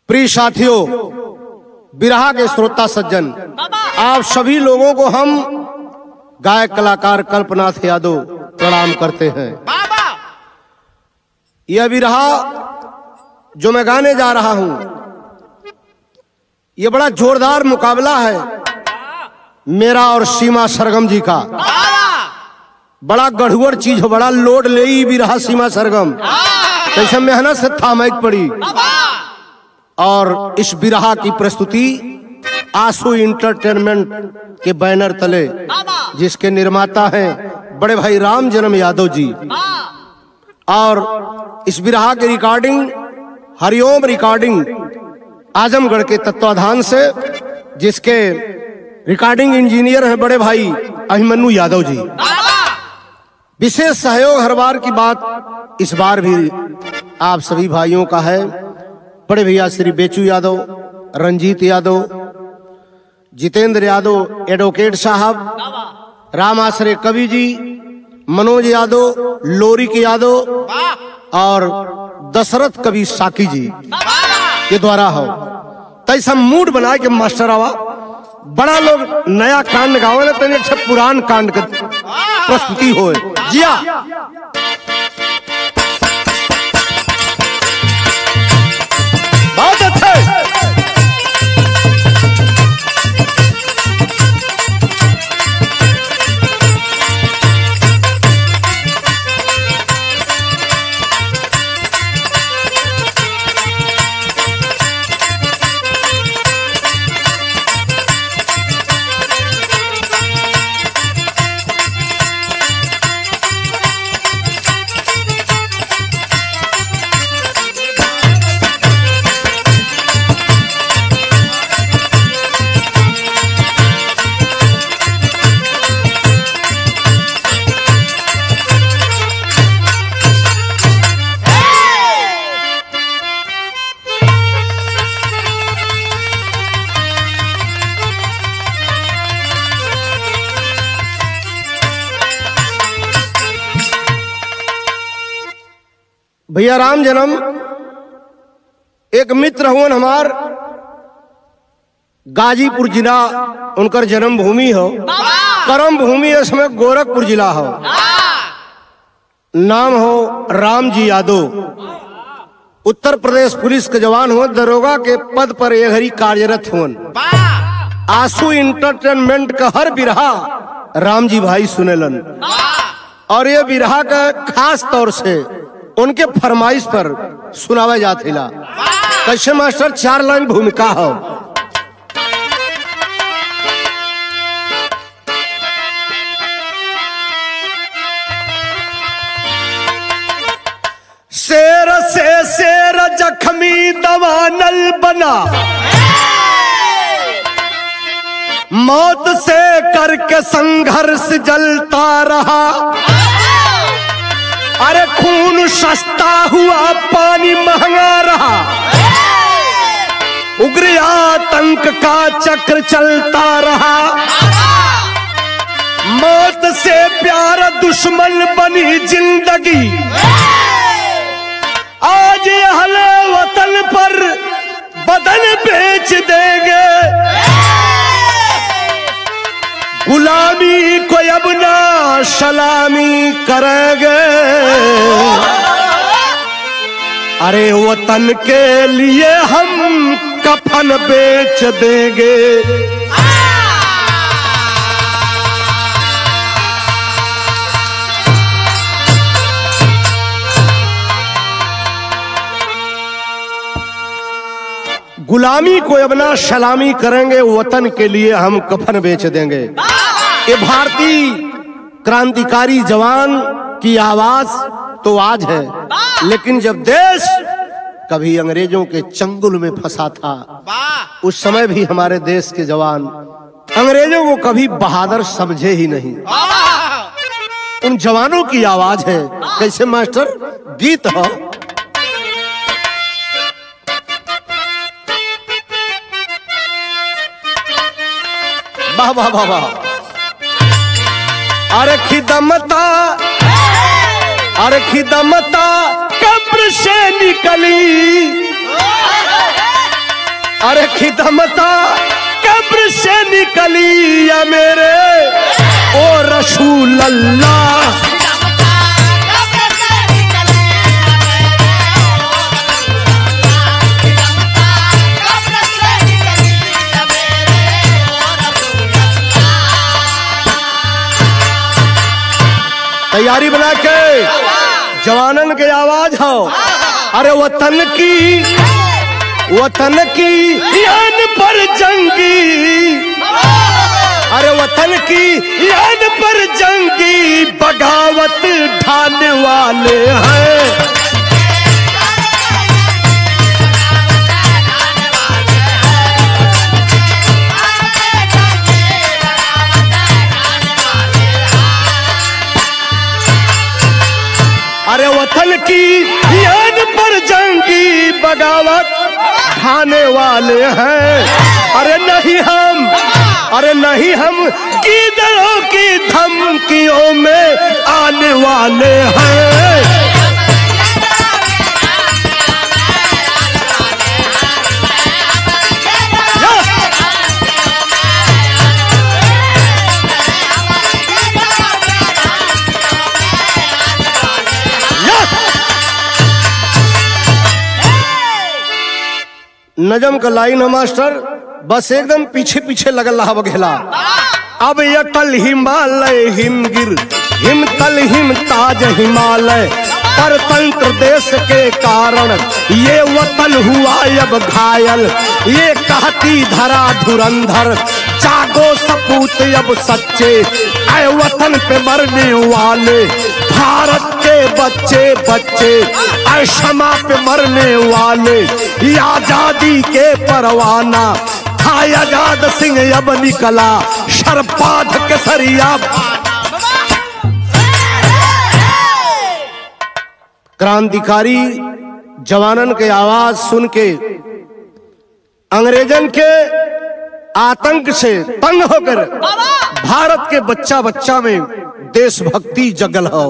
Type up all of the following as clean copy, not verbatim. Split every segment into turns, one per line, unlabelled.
प्रिय साथियों, बिरहा के श्रोता सज्जन, आप सभी लोगों को हम गायक कलाकार कल्पनाथ यादव प्रणाम करते हैं। यह बिरहा जो मैं गाने जा रहा हूं, यह बड़ा जोरदार मुकाबला है मेरा और सीमा सरगम जी का। बड़ा गढ़ुअर चीज हो, बड़ा लोड ले बिरहा सीमा सरगम, कैसे मेहनत से थामैक पड़ी। और इस बिरहा की प्रस्तुति आंसू इंटरटेनमेंट के बैनर तले, जिसके निर्माता हैं बड़े भाई राम जन्म यादव जी, और इस बिरहा की रिकॉर्डिंग हरिओम रिकॉर्डिंग आजमगढ़ के तत्वाधान से, जिसके रिकॉर्डिंग इंजीनियर हैं बड़े भाई अभिमन्यु यादव जी। विशेष सहयोग हर बार की बात इस बार भी आप सभी भाइयों का है। बड़े भैया श्री बेचू यादव, रंजीत यादव, जितेंद्र यादव एडवोकेट साहब, राम आश्रय कवि जी, मनोज यादव, लोरिक यादव और दशरथ कवि साकी जी के द्वारा हो। तैसा मूड बना के मास्टर आवा, बड़ा लोग नया कांड गावे तो अच्छा पुरान कांड का प्रस्तुति हो जिया। बहुत अच्छे। भैया राम जन्म एक मित्र हुन हमार, गाजीपुर जिला उनकर जन्म भूमि हो, कर्म भूमि इसमें गोरखपुर जिला हो। नाम हो राम जी यादव, उत्तर प्रदेश पुलिस के जवान हो, दरोगा के पद पर ये घड़ी कार्यरत हुन। आंसू इंटरटेनमेंट का हर बिरहा राम जी भाई सुनेलन, और ये बिरहा का खास तौर से उनके फरमाइश पर सुनावा जाता। कैसे मास्टर? 4 लाइन भूमिका हो। शेर से शेर जख्मी दवानल बना, मौत से करके संघर्ष जलता रहा। अरे खून सस्ता हुआ, पानी महंगा रहा, उग्र आतंक का चक्र चलता रहा। मौत से प्यार दुश्मन बनी जिंदगी, आज अहले वतन पर बदन बेच देंगे। गुलामी को अब ना सलामी करेंगे, अरे वतन के लिए हम कफन बेच देंगे। गुलामी को अब ना सलामी करेंगे, वतन के लिए हम कफन बेच देंगे। ये भारतीय क्रांतिकारी जवान की आवाज तो आज है, लेकिन जब देश कभी अंग्रेजों के चंगुल में फंसा था, उस समय भी हमारे देश के जवान अंग्रेजों को कभी बहादुर समझे ही नहीं। उन जवानों की आवाज है। कैसे मास्टर? गीत हो। वाह वाह वाह वाह। अरे खिदमता, अरे खिदमता कब्र से निकली, अरे खिदमता कब्र से निकली या मेरे ओ रसूल अल्लाह। तैयारी बना के जवानन के आवाज हो। अरे वतन की यान पर जंगी, अरे वतन की यान पर जंगी बगावत ढाने वाले हैं। अरे वतन की यान पर जंगी बगावत ढाने वाले हैं। अरे नहीं हम कीदरों की धमकियों में आने वाले हैं। नजम का लाइन है मास्टर, बस एकदम पीछे पीछे लगल रहा बघेला। अब ये कल हिमालय हिमगिर हिमतल हिमताज हिमालय, परतंत्र देश के कारण ये वतन हुआ अब घायल। ये कहती धरा धुरंधर जागो सपूत अब सच्चे, ऐ वतन पे मरने वाले भारत के बच्चे बच्चे, ऐ क्षमा पे मरने वाले ये आजादी के परवाना था। आजाद सिंह अब निकला शरपाद केसरिया। क्रांतिकारी जवानन के आवाज सुन के अंग्रेजन के आतंक से तंग होकर भारत के बच्चा बच्चा में देशभक्ति जगल हो।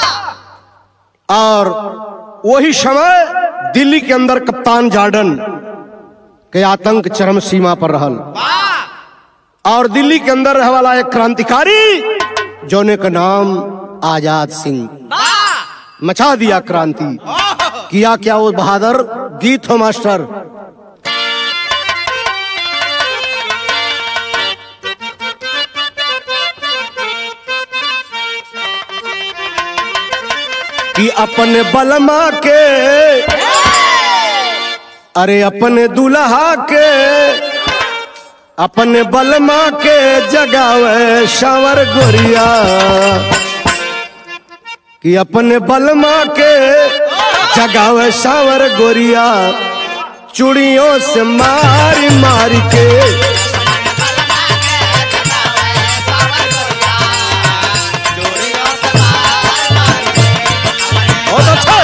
और वही समय दिल्ली के अंदर कप्तान जॉर्डन के आतंक चरम सीमा पर रहल। और दिल्ली के अंदर रह वाला एक क्रांतिकारी जोने का नाम आजाद सिंह, मचा दिया क्रांति। किया क्या वो बहादुर गीत हो मास्टर। कि अपने बलमा के, अरे अपने दुल्हा के, अपने बलमा के जगावे शावर गोरिया। कि अपने बलमा के जगावे शावर गोरिया, चूड़ियों से मारी मारी के। बहुत अच्छा।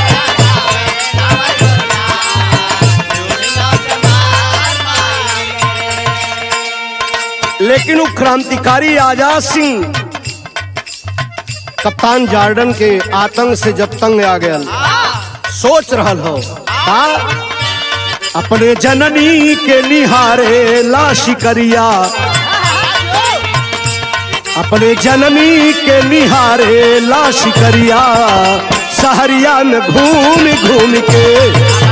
लेकिन वो क्रांतिकारी आजाद सिंह कप्तान जॉर्डन के आतंक से जब तंग आ गया, सोच रहल हो अपने जननी के निहारे लाशी करिया, अपने जननी के निहारे लाशी करिया, सहरिया में घूम घूम के।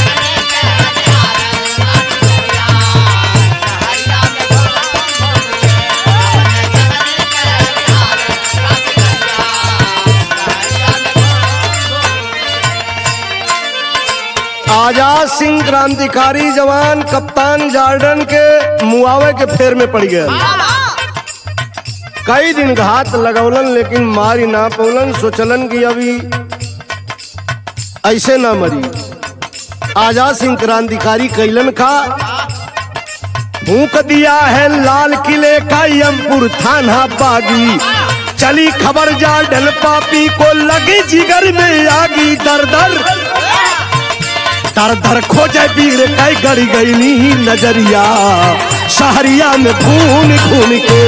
आजाद सिंह क्रांतिकारी जवान कप्तान जॉर्डन के मुआवे के फेर में पड़ गया। कई दिन घात लगौलन लेकिन मारी ना पौलन। सोचलन कि अभी ऐसे ना मरी। आजाद सिंह क्रांतिकारी कैलन का फूंक दिया है लाल किले का यमपुर थाना बागी। चली खबर जॉर्डन पापी को लगी जिगर में आगी। दर दर दर दर खोजे वीर कई गड़ी गई नी नजरिया, शहरिया में घूम घूम के।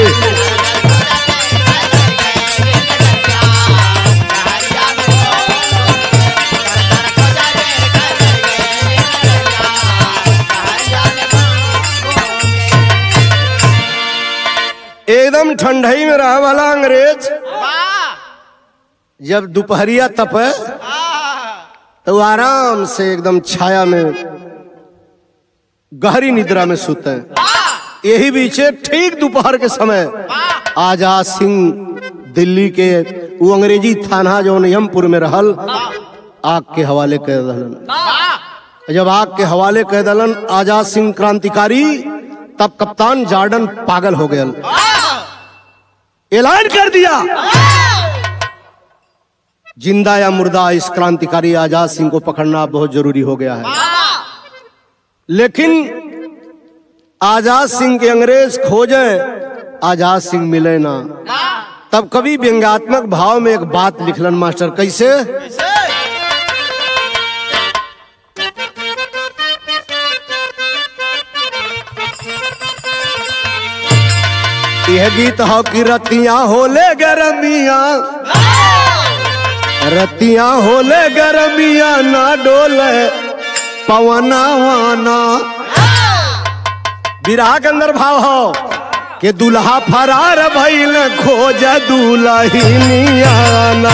एकदम ठंडई में रहा वाला अंग्रेज जब दोपहरिया तपे तो आराम से एकदम छाया में गहरी निद्रा में सोते हैं। यही बीचे ठीक दोपहर के समय आजाद सिंह दिल्ली के वो अंग्रेजी थाना जो नियमपुर में रहल आग के हवाले कह दलन। जब आग के हवाले कह दलन आजाद सिंह क्रांतिकारी, तब कप्तान जॉर्डन पागल हो गया, ऐलान कर दिया जिंदा या मुर्दा इस क्रांतिकारी आजाद सिंह को पकड़ना बहुत जरूरी हो गया है। लेकिन आजाद सिंह के अंग्रेज खोजे, आजाद सिंह मिले ना। तब कवि व्यंग्यात्मक भाव में एक बात लिखलन मास्टर, कैसे? यह गीत हो कि रतियां होले गरमिया, रतियां होले गरमिया ना डोले पवना वाना। विराह के अंदर भाव हो कि दुल्हा फरार भइल खोज दुल्हनियाना।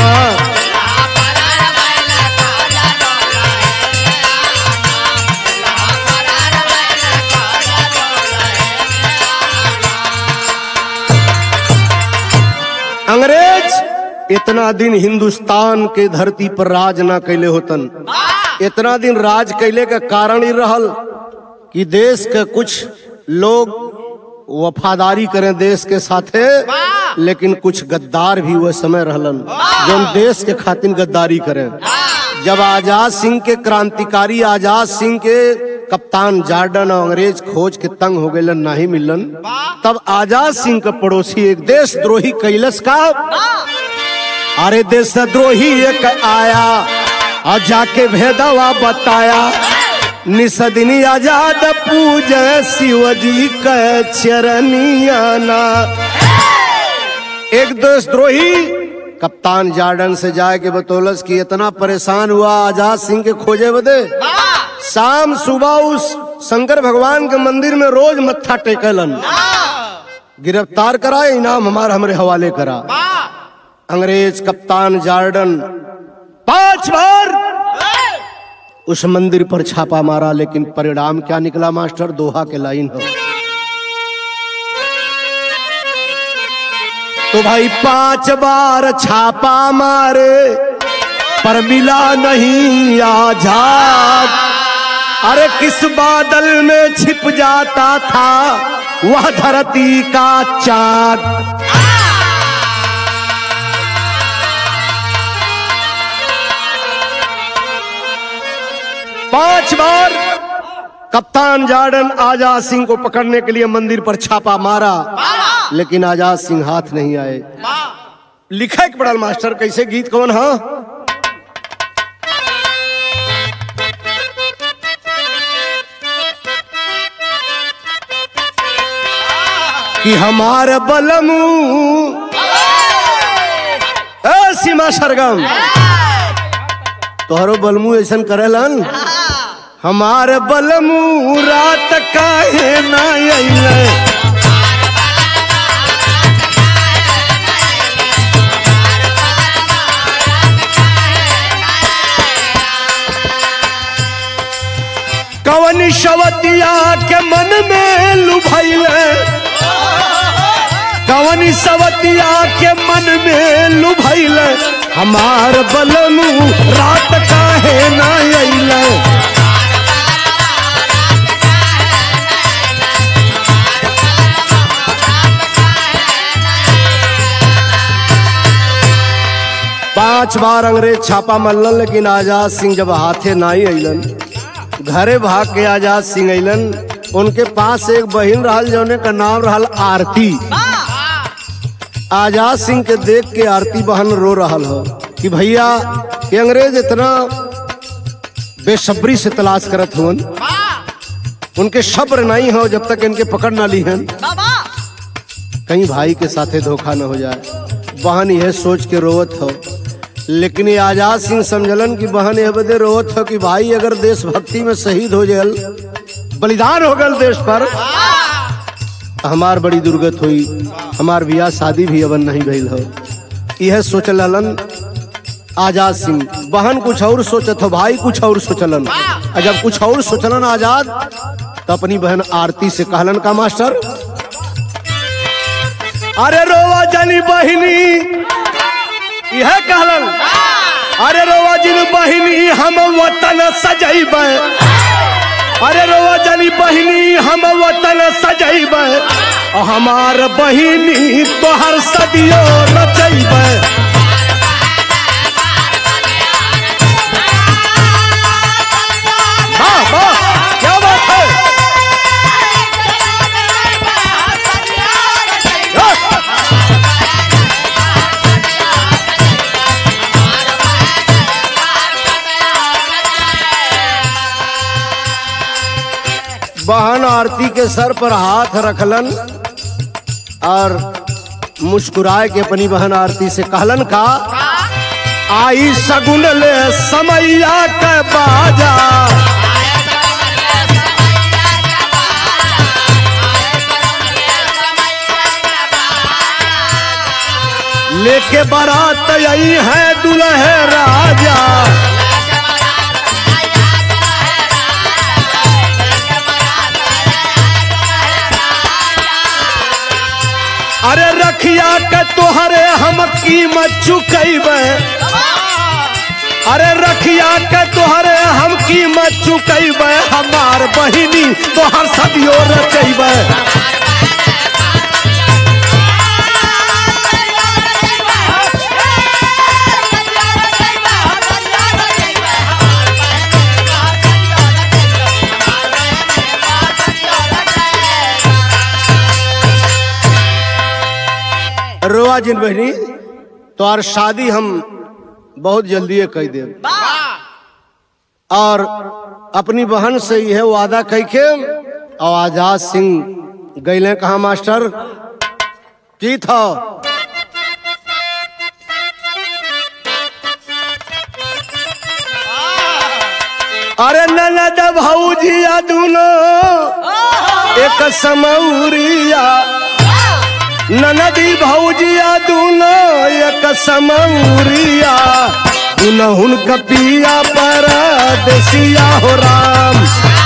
अंग्रेज इतना दिन हिंदुस्तान के धरती पर राज ना कैले होतन। इतना दिन राज कैले का कारण ही रहल कि देश के कुछ लोग वफादारी करें देश के साथे, लेकिन कुछ गद्दार भी वह समय रहलन जो देश के खातिर गद्दारी करें। जब आजाद सिंह के क्रांतिकारी आजाद सिंह के कप्तान जॉर्डन और अंग्रेज खोज के तंग हो गए, नहीं मिलन, तब आजाद सिंह का पड़ोसी एक देशद्रोही कैलस का, अरे देशद्रोही एक आया और जाके भेदवा बताया, निसदिनी आजाद पूजे शिवजी के चरनियाना। एक देशद्रोही कप्तान जॉर्डन से जाए के बतौलस कि इतना परेशान हुआ आजाद सिंह के खोजे बदे, शाम सुबह उस शंकर भगवान के मंदिर में रोज मत्था टेकलन, गिरफ्तार करा, इनाम हमरे हवाले करा। अंग्रेज कप्तान जॉर्डन 5 बार उस मंदिर पर छापा मारा, लेकिन परिणाम क्या निकला मास्टर? दोहा के लाइन हो तो भाई 5 बार छापा मारे पर मिला नहीं आजाद। अरे किस बादल में छिप जाता था वह धरती का चाँद। 5 बार कप्तान जॉर्डन आजाद सिंह को पकड़ने के लिए मंदिर पर छापा मारा, लेकिन आजाद सिंह हाथ नहीं आए। लिखा एक बड़ा मास्टर, कैसे? गीत कौन? हाँ, कि हमारे बलमू सीमा सरगम तोहरो बलमू ऐसा करेलन, हमारे बलमू रात काहे ना अइले। कवनी शवतिया के मन में लुभाइले, कवनी सवतिया के मन में लुभाइले, हमार बलमू रात काहे ना अइले। पांच बार अंग्रेज छापा मल्लन, लेकिन आजाद सिंह जब हाथे नाई अइलन, घरे भाग के आजाद सिंह अइलन। उनके पास एक बहन रहल जौने का नाम रहल आरती। आजाद सिंह के देख के आरती बहन रो रहल हो कि भैया ये अंग्रेज इतना बेसब्री से तलाश करत हुन, उनके सब्र नहीं हो जब तक इनके पकड़ ना लीहन, कहीं भाई के साथे धोखा न हो जाए। बहन यह सोच के रोवत हो, लेकिन ये आजाद सिंह समझलन कि बहन यह बदे रोवत हो कि भाई अगर देशभक्ति में शहीद हो जाए, बलिदान हो गल देश पर, हमार बड़ी दुर्गत हुई, हमार बियाह शादी भी अवन नहीं भइल हो। यह सोचलन आजाद सिंह। बहन कुछ और सोचत हो, भाई कुछ और सोचलन। और जब कुछ और सोचलन आजाद तो अपनी बहन आरती से कहलन का मास्टर, अरे रोवा जानी बहिनी, यह कहलन, अरे रोवा जिन बहिनी हम वतन सजैबे, अरे रोवा जानी बहिनी हम वतन सजैबे, हमार बहिनी तोहर सदियों रचैबे। क्या बात है? बहन आरती के सर पर हाथ रखलन और मुस्कुराए के अपनी बहन आरती से कहलन का, आई सगुन ले समैया के बाजा, लेके बारात आई है दुल्हे राजा, अरे रखिया के तोहरे हम कीमत चुकैबे, अरे रखिया के तोहरे हम कीमत चुकैबे, हमार बहिनी तोहर सदियों रचैबे। रोआ जिन बहनी तोहार शादी हम बहुत जल्दी कह दे, और अपनी बहन से यह वादा कह के और आजाद सिंह गईले कहा मास्टर की था, अरे ननद भौजिया दोनों एक समौरिया, ननदी भौजिया दोनों एक समौरिया, दुनहुन कपिया परदेसिया हो राम।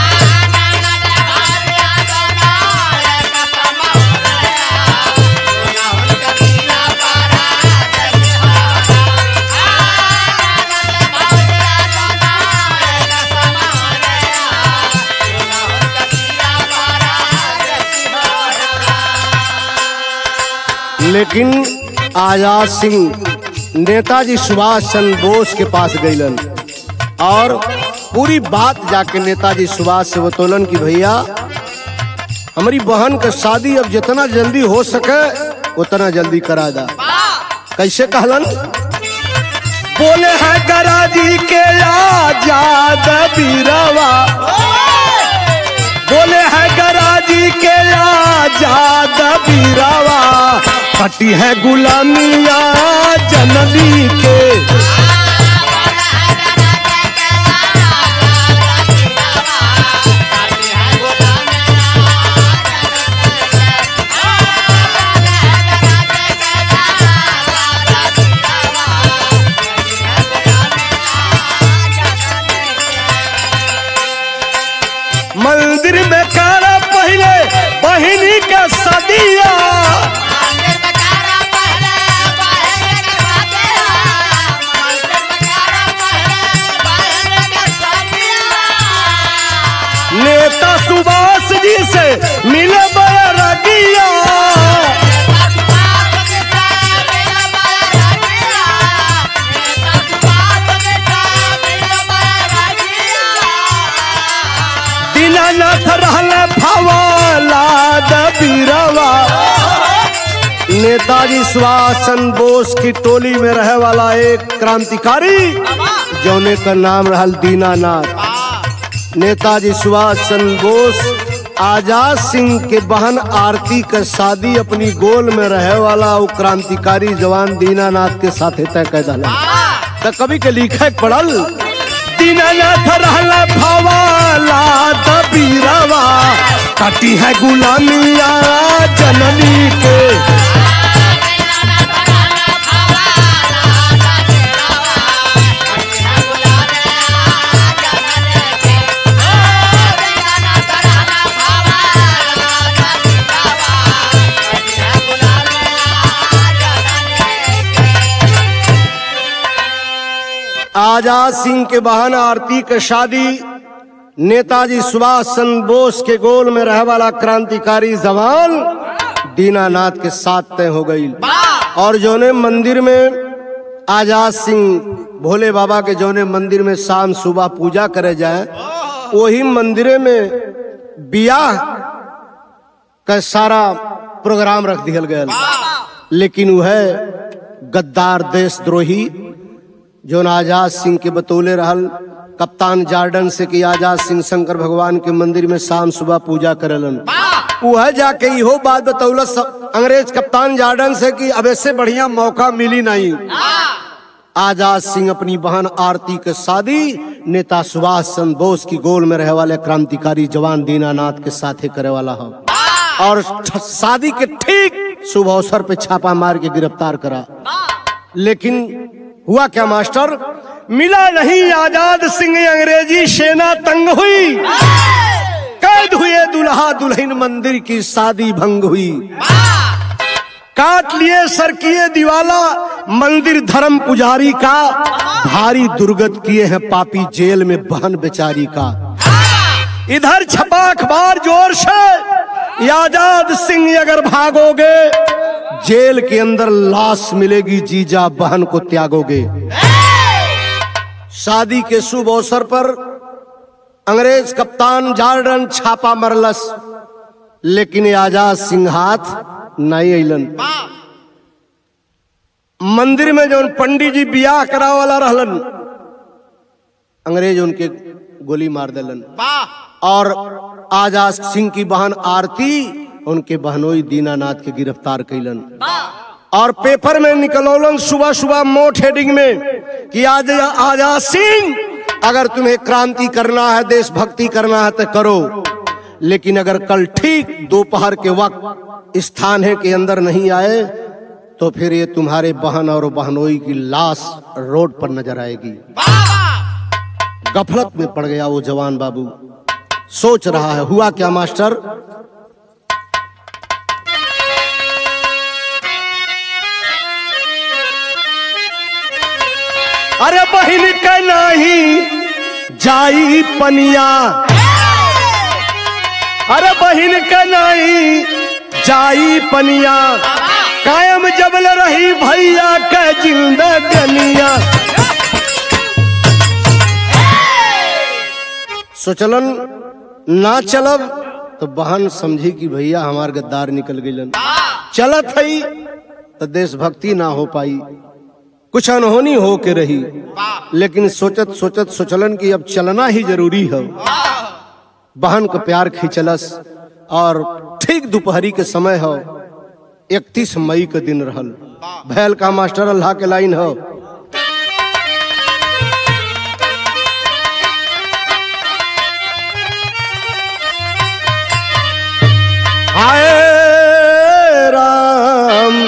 लेकिन आजाद सिंह नेताजी सुभाष चंद्र बोस के पास गईलन और पूरी बात जाके नेताजी सुभाष से बतौलन कि भैया हमारी बहन का शादी अब जितना जल्दी हो सके उतना जल्दी करा दा। कैसे कहलन, बोले है गराजी के आजाद बीरवा, बोले है गराजी के आजाद बीरवा, कटी है गुलामिया जननी के, मंदिर में कारा पहले बहिनी का सदिया, नेता सुभाष जी से मिले बैरागिया, दीनानाथ रहले फवाला बीरवा, नेताजी सुभाष चंद्र बोस की टोली में रहे वाला एक क्रांतिकारी जौने का नाम रहल दीनानाथ। नेताजी सुभाष चंद्र बोस आजाद सिंह के बहन आरती का शादी अपनी गोल में रहे वाला वो क्रांतिकारी जवान दीनानाथ के साथ तय कर दिला। तो कभी के लिखे पड़ल, दीनानाथ रहला फवाला बीरवा, कटी है गुलामिया जननी के। आजाद सिंह के बहन आरती के शादी नेताजी सुभाष चंद्र बोस के गोल में रह वाला क्रांतिकारी जवान दीनानाथ के साथ तय हो गई। और जोने मंदिर में आजाद सिंह भोले बाबा के जोने मंदिर में शाम सुबह पूजा करे जाए, वही मंदिर में बियाह का सारा प्रोग्राम रख दिया गया। लेकिन वह गद्दार देशद्रोही जो आजाद सिंह के बतौले रहल कप्तान जार्डन से कि आजाद सिंह शंकर भगवान के मंदिर में शाम सुबह पूजा करेलन, वह जाके इहो बात बतौलस अंग्रेज कप्तान जार्डन से कि अब ऐसे बढ़िया मौका मिली नहीं। आजाद सिंह अपनी बहन आरती के शादी नेता सुभाष चंद्र बोस की गोल में रहे वाले क्रांतिकारी जवान दीनानाथ के साथ करे वाला हो। और शादी के ठीक शुभ अवसर पे छापा मार के गिरफ्तार करा। लेकिन हुआ क्या मास्टर, मिला नहीं आजाद सिंह, अंग्रेजी सेना तंग हुई, कैद हुए दुल्हा दुल्हन, मंदिर की शादी भंग हुई। काट लिए सर किए दिवाला मंदिर धर्म पुजारी का, भारी दुर्गत किए हैं पापी जेल में बहन बेचारी का। इधर छपा अखबार जोर से, आजाद सिंह अगर भागोगे जेल के अंदर लाश मिलेगी, जीजा बहन को त्यागोगे। शादी के शुभ अवसर पर अंग्रेज कप्तान जार्डन छापा मरलस, लेकिन आजाद सिंह हाथ नहीं अलन। मंदिर में जो पंडित जी बियाह करा वाला रहलन, अंग्रेज उनके गोली मार दिलन। और आजाद सिंह की बहन आरती उनके बहनोई दीनानाथ के गिरफ्तार कैलन। और पेपर में निकलौलन सुबह सुबह मोट हेडिंग में कि आजाद सिंह, अगर तुम्हें क्रांति करना है, देशभक्ति करना है तो करो, लेकिन अगर कल ठीक दोपहर के वक्त इस थाने के अंदर नहीं आए तो फिर ये तुम्हारे बहन और बहनोई की लाश रोड पर नजर आएगी। गफलत में पड़ गया वो जवान बाबू, सोच रहा है हुआ क्या मास्टर। अरे बहिन का नहीं जाई पनिया, अरे बहिन का नहीं जाई पनिया, कायम जबल रही भैया का जिंदगनिया। सोचलन ना चलब तो बहन समझी कि भैया हमार गद्दार निकल गईलन, चलत है तो देशभक्ति ना हो पाई, कुछ अनहोनी हो के रही। लेकिन सोचत सोचत सोचलन कि अब चलना ही जरूरी है। बहन को प्यार खींचलस और ठीक दोपहरी के समय हो, 31 मई के दिन रहल। भैल का मास्टर अल्लाह के लाइन हो, आए राम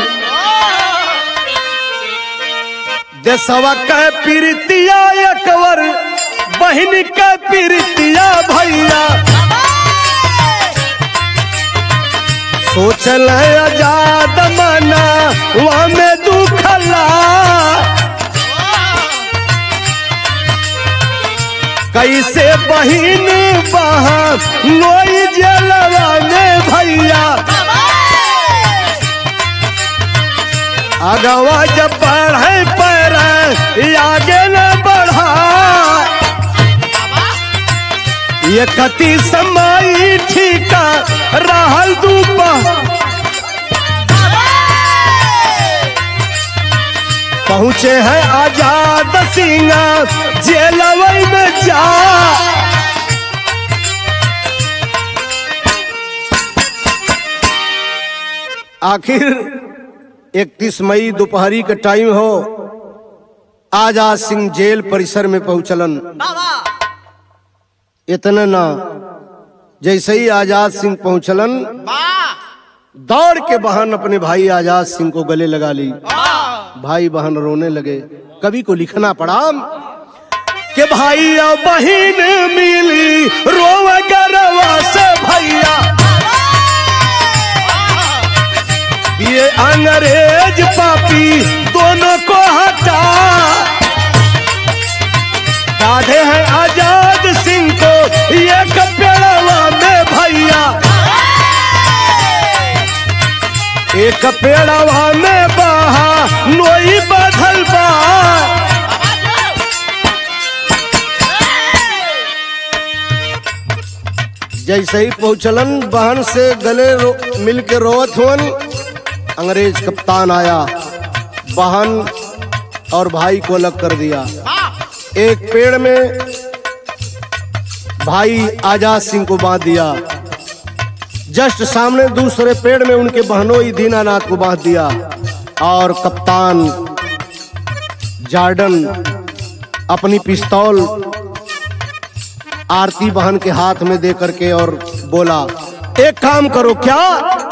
देशवा के पीरतिया एकवर बहन के पीरतिया भैया, सोचल आजाद मना वहाँ में दुखला, कैसे बहन बहन नोई जलवा में भैया, अगवा जब बढ़े पैर आगे न बढ़ा, ये कति समय ठीका रहल दोपहर, पहुँचे हैं आजाद सिंह जेलवई में जा, आखिर 31 मई दोपहरी का टाइम हो, आजाद सिंह जेल परिसर में पहुंचलन। इतना ना जैसे ही आजाद सिंह पहुंचलन, दौड़ के बहन अपने भाई आजाद सिंह को गले लगा ली। भाई बहन रोने लगे। कवि को लिखना पड़ा कि भाई और बहन मिली रोवा गरवा से भैया, ये अंग्रेज पापी दोनों को हटा, काढ़े हैं आजाद सिंह को एक पेड़वा में भैया, एक पेड़वा में बहा नोई बधल बा। जैसे ही पहुंचलन, बहन से गले मिल के रोवत हुअन। अंग्रेज कप्तान आया, बहन और भाई को अलग कर दिया। एक पेड़ में भाई आजाद सिंह को बांध दिया, जस्ट सामने दूसरे पेड़ में उनके बहनोई दीनानाथ को बांध दिया। और कप्तान जार्डन अपनी पिस्तौल आरती बहन के हाथ में दे करके और बोला, एक काम करो, क्या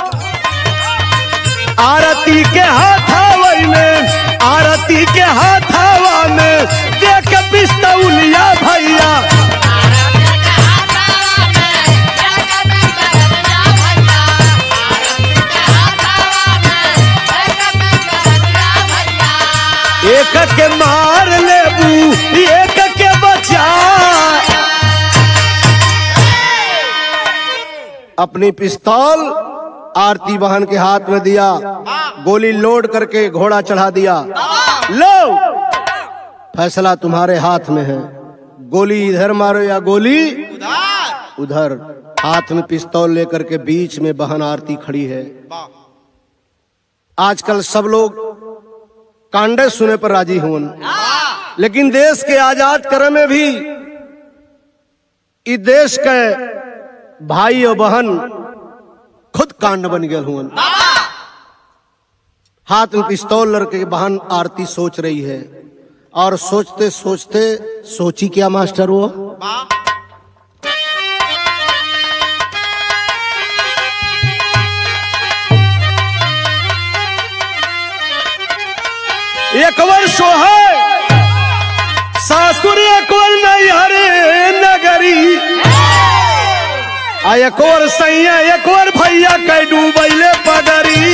आरती के हाथावई में, आरती के हाथावा में देख पिस्तौलिया भैया, एक के मार लेबू एक के बचा। अपनी पिस्तौल आरती बहन के हाथ में दिया, गोली लोड करके घोड़ा चढ़ा दिया। लो, फैसला तुम्हारे हाथ में है, गोली इधर मारो या गोली उधर। हाथ में पिस्तौल लेकर के बीच में बहन आरती खड़ी है। आजकल सब लोग कांडे सुने पर राजी हुए, लेकिन देश के आजाद करे में भी इस देश के भाई और बहन खुद कांड बन गए हुए। हाथ में पिस्तौल लड़के बहन आरती सोच रही है, और सोचते सोचते सोची क्या मास्टर वो, एक वर्ष है सासुर एक वर नहीं हरे नगरी, एक और सैया एक और भैया कई डूबैले पगरी।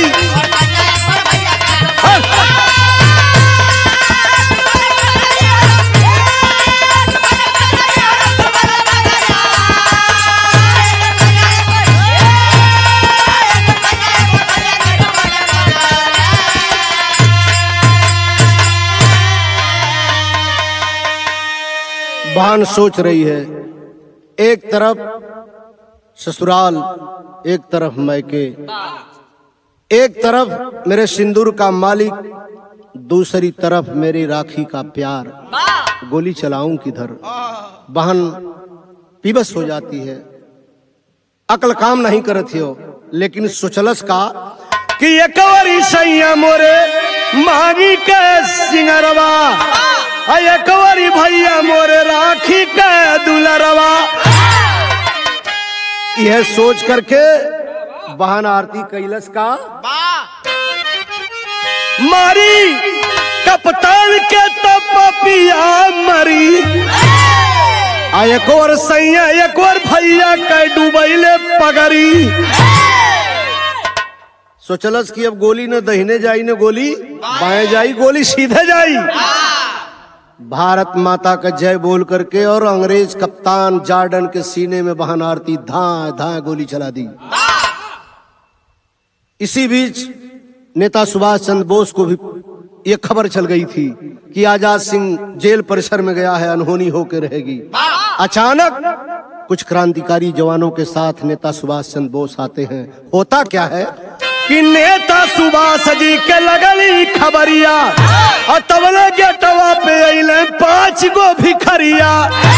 बहन सोच रही है, एक तरफ ससुराल, एक तरफ मैके, एक तरफ मेरे सिंदूर का मालिक, दूसरी तरफ मेरी राखी का प्यार। गोली चलाऊं किधर? बहन विवश हो जाती है, अकल काम नहीं करती हो, लेकिन सोचलस का कि एक बारी सैया मोरे मांगी के सिंगरवा, एक बारी भैया मोरे राखी के दुलरवा। यह सोच करके बहन आरती कैलस का, मारी कप्तान के तो पपिया मरी, एक और सैया एक और भैया के डूबैले पगरी। सोचलस कि अब गोली न दहिने जाई न गोली बाएं जाई, गोली सीधे जाई। भारत माता का जय बोल करके और अंग्रेज कप्तान जार्डन के सीने में बहन आरती धाए धाए गोली चला दी। इसी बीच नेता सुभाष चंद्र बोस को भी ये खबर चल गई थी कि आजाद सिंह जेल परिसर में गया है, अनहोनी होकर रहेगी। अचानक कुछ क्रांतिकारी जवानों के साथ नेता सुभाष चंद्र बोस आते हैं। होता क्या है कि नेता सुभाष जी के लगली खबरिया, और तबले गेटवा पे अइले 5 गो भिखरिया।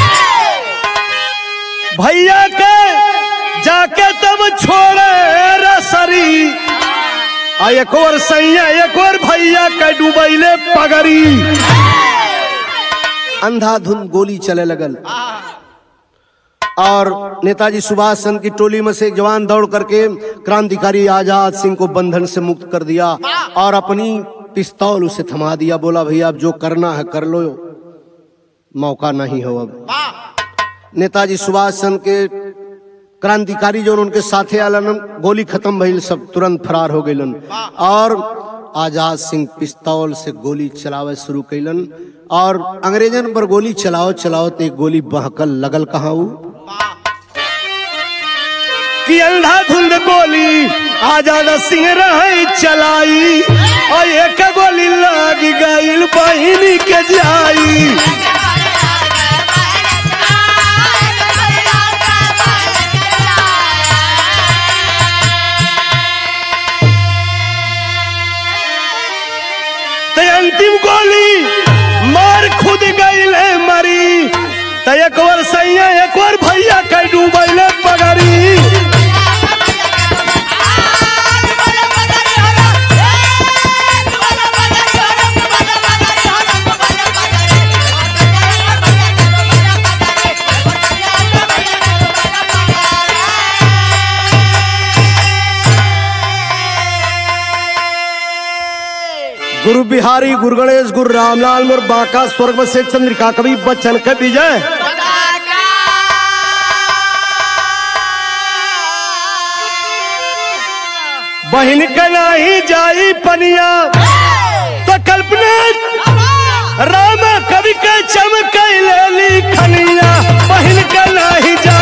भैया के जाके तब छोड़े रसरी, एक और सैया एक और भैया के डूबैले पगरी। अंधाधुन गोली चले लगल। और नेताजी सुभाष चंद्र की टोली में से एक जवान दौड़ करके क्रांतिकारी आजाद सिंह को बंधन से मुक्त कर दिया और अपनी पिस्तौल उसे थमा दिया। बोला भैया अब जो करना है कर लो, मौका नहीं हो। अब नेताजी सुभाष चंद्र के क्रांतिकारी जो उनके साथे आलन, गोली खत्म भइल, सब तुरंत फरार हो गइलन और आजाद सिंह पिस्तौल से गोली चलावे शुरू कैलन और अंग्रेजन पर गोली चलाओ चलाओ तो एक गोली बहकल लगल कहाँ कि अंधाधुंध गोली आजाद सिंह रहे चलाई और एक गोली लग गइल बहिनी के जाई। अंतिम गोली मार खुद गइल है मरी, तो एक और सैया एक और भैया कई डूबैले पगड़ी। गुरु बिहारी, गुरु गणेश, गुरु रामलाल मोर बांका, स्वर्ग से चंद्रिका कवि बच्चन के विजय। बहन के नाही जाई पनिया तो कल्पना राम कवि के चमकैले लिखनिया। बहन के नाही जा